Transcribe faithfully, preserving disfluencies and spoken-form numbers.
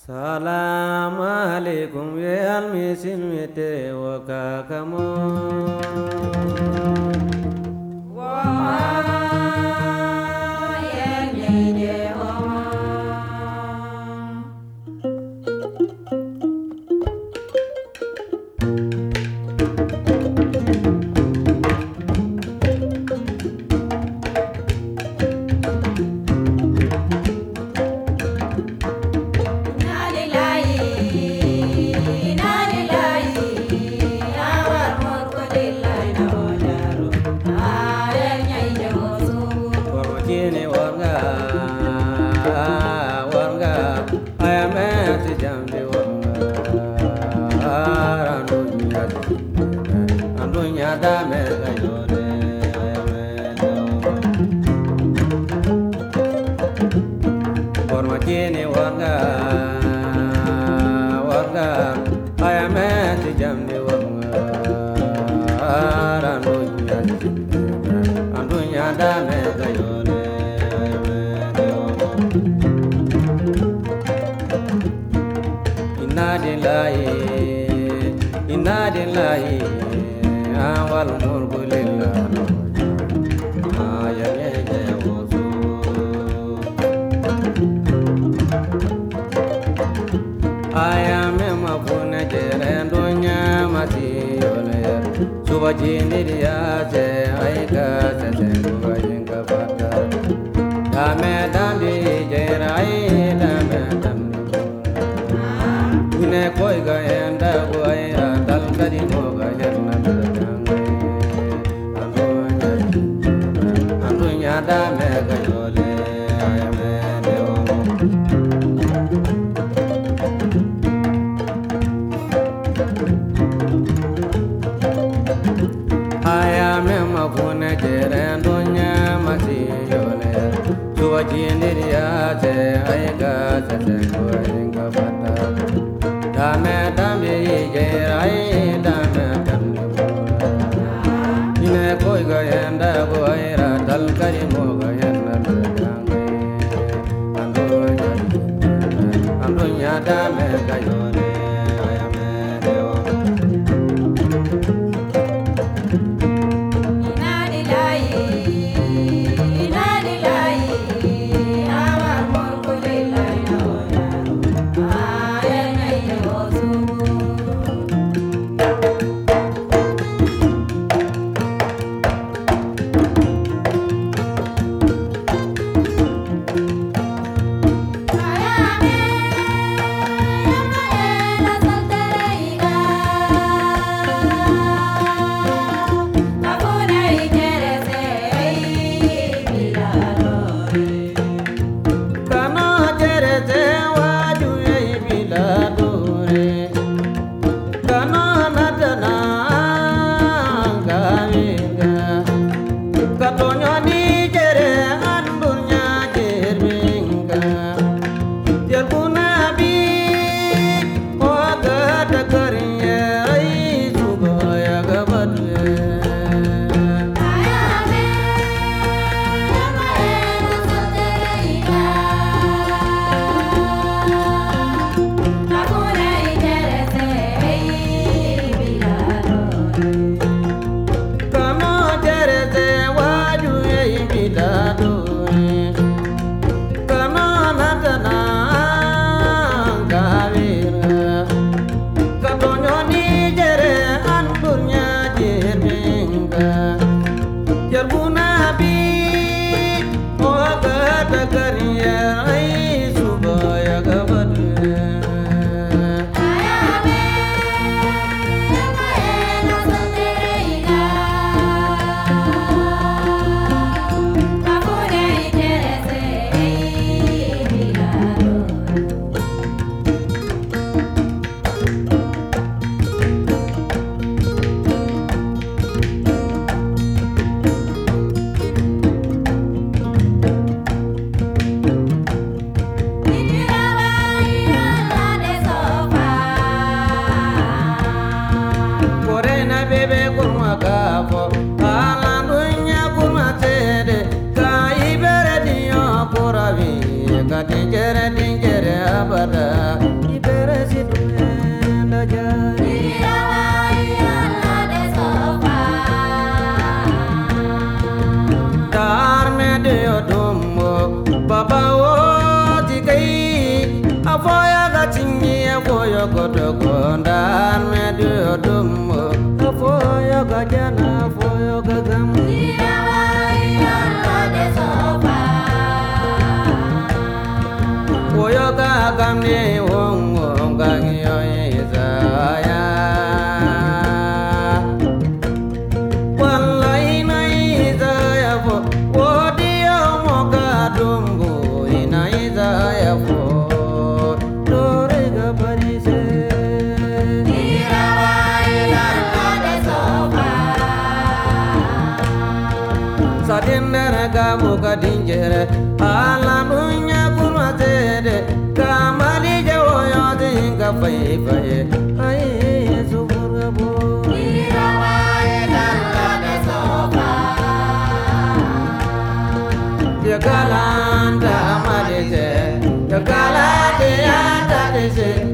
Salam alaikum ya almisin mete waka kamo. Formatini wanga wanga ayameti jamni wanga randunya randunya dame gayone inna lillahi inna lillahi awal mulku lillah Suba jini dia se aika se se suba jinga pata. Dame dambi jerai dame dambi. Une koi ga enda koi ra dal kadi moga yerna bedange. Andunya andunya dame ga yole ayame deo. Mapune jerendonya masi yole suwa jindiria se aiga se se kuinga bata dame dame jerai dame dame ine koi ga yenda goira dal kari moga yenna dangai andonya andonya dame ga yole ayame deo. Dingere dingere abada koto kondan medio dumbo foyo gajana foyo gagam foyo gagam ni wongo gangyo izaya wallahi na izaya fo wodiyo moga dumbo ina izaya fo dore gabarise sadindana gamu kadinjere ala dunya kurmatede kamali jawoyo dinga fay fay ay suburabo Jagalanda amadese Jagalade anda dese